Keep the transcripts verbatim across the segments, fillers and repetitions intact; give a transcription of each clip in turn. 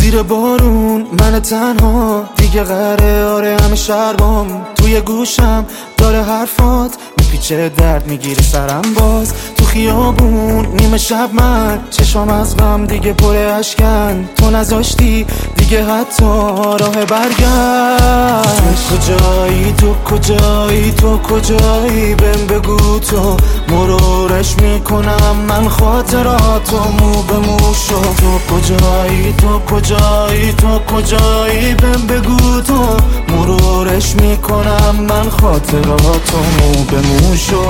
زیر بارون من تنها دیگه قره، آره همه شربام توی گوشم داره حرفات میپیچه، درد میگیره سرم باز تو خیابون نیمه شب من چشام از غم دیگه پر اشکن، تو نذاشتی دیگه حتی راه برگشت. تو کجایی تو کجایی تو کجایی بهم بگو، تو مرورش میکنم من خاطراتو مو به مو شو. تو کجایی تو کجایی تو کجایی بهم بگو، تو مرورش میکنم من خاطراتو مو به مو شو.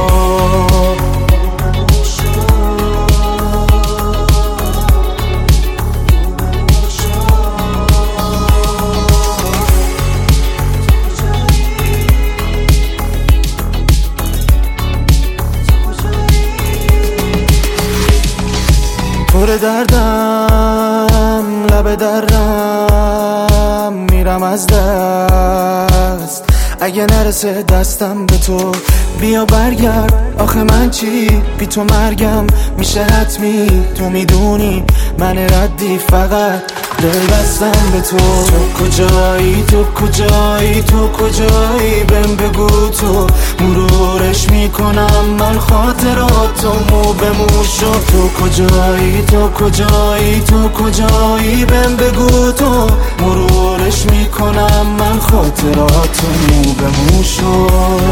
پر دردم لب درم میرم از دست، اگه نرسه دستم به تو بیا برگرد. آخه من چی بی تو مرگم میشه حتمی، تو میدونی من ردی فقط دل بستم به تو. تو کجایی تو کجایی تو کجایی بهم بگو، تو مرورش میکنم من خاطراتو مو به مو شو. تو کجایی تو کجایی تو کجایی بهم بگو، تو مرورش میکنم من خاطراتو مو به مو شو.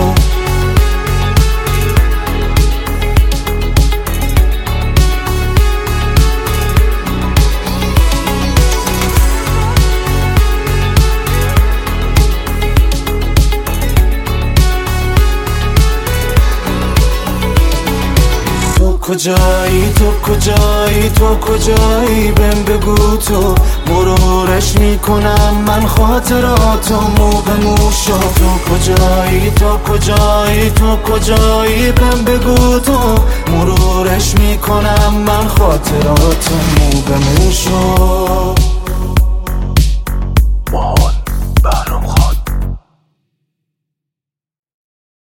کجایی تو کجایی تو کجایی بهم بگو، تو مرورش میکنم من خاطراتو مو به مو شو. تو کجایی تو کجایی تو کجایی بهم بگو، تو مرورش میکنم من خاطراتو